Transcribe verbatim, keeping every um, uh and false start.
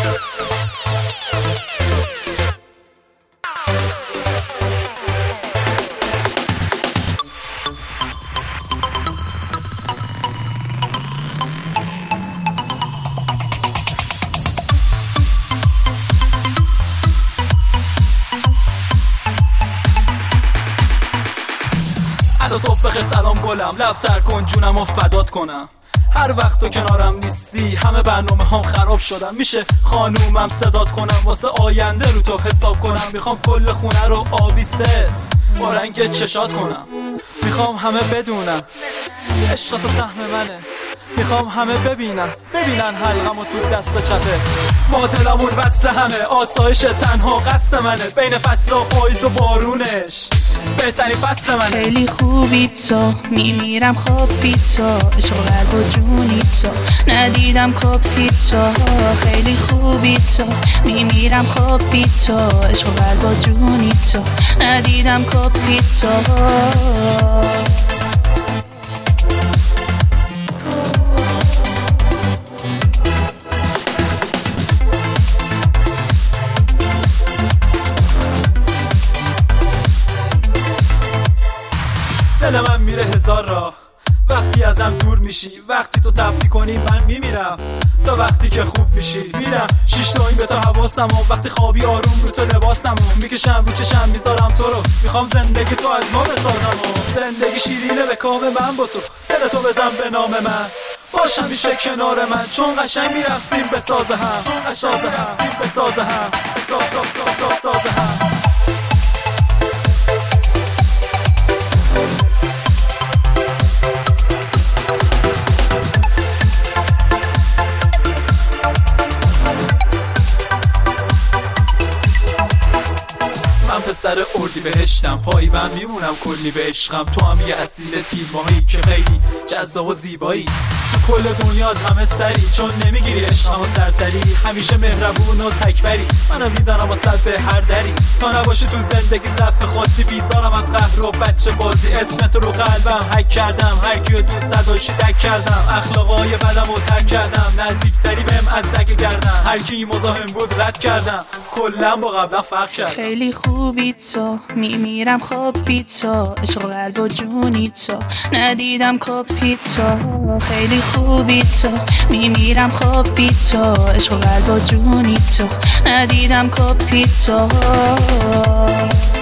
هر صبح بخیر سلام گلم، لب تر کن جونم و فدات کنم. هر وقت تو کنارم نیستی همه برنامه هم خراب شدم. میشه خانومم صدات کنم واسه آینده رو تو حساب کنم. میخوام کل خونه رو آبی ست با رنگ چشات کنم. میخوام همه بدونم عشق تو سهم منه. میخوام همه ببینن ببینن حلقمو تو دست چپه. ما دلمون وصل همه، آسایش تنها قصد منه. بین فصل و پاییز و بارونش بهترین فصل منه. خیلی خوبی تو، میمیرم خواب بی تو، عشق و قلب و جونی تو، ندیدم کپی تو. خیلی خوبی تو، میمیرم خواب بی تو، عشق و قلب و جونی تو، ندیدم کپی تو. دل من میره هزار راه وقتی ازم دور میشی. وقتی تو تبدی کنی من میمیرم تا وقتی که خوب میشی. میرم شیش تایم به تو حواسم و وقتی خوابی آروم رو تو لباسم و میکشم رو چشم میذارم تو رو. میخوام زندگی تو از ما بسازم و زندگی شیرینه به کام من با تو. دل تو بزن به نام من باش همیشه کنار من. چون قشنگ میرفتیم به ساز هم، به ساز هم، به ساز هم، به ساز ساز ساز هم. پسر اردی بهشتم، پایی من میمونم کلی به عشقم. تو هم یه اصیل تیر ماهی که خیلی جذاب و زیبایی. تو کل دنیا از همه سری چون نمیگیری عشقم و سرسری. همیشه مهربون و تکبری، منو میزنم با سر به هر دری. تا نباشی تو زندگی ضعف خاصی بیزارم از قهر و بچه بازی. اسمت رو قلبم حک کردم، هر کیو دوست نداشتی دک کردم. اخلاقای بدم و ترک کردم، نزدیکتری بهم از رگ گردم. هر کی مزاحم بود رد کردم، کلا با قبلا فرق کردم. خیلی خوبی تو، میمیرم خواب بی تو، عشق و قلب و جونی تو، ندیدم کپی تو. خیلی خوبی تو، میمیرم خواب بی تو، عشق و قلب و جونی تو، ندیدم کپی تو.